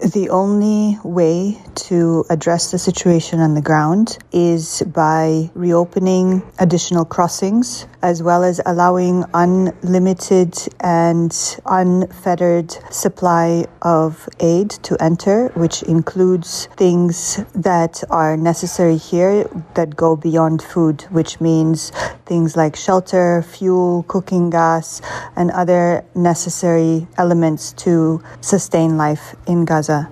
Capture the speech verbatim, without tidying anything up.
The only way to address the situation on the ground is by reopening additional crossings, as well as allowing unlimited and unfettered supply of aid to enter, which includes things that are necessary here that go beyond food, which means things like shelter, fuel, cooking gas, and other necessary elements to sustain life in Gaza.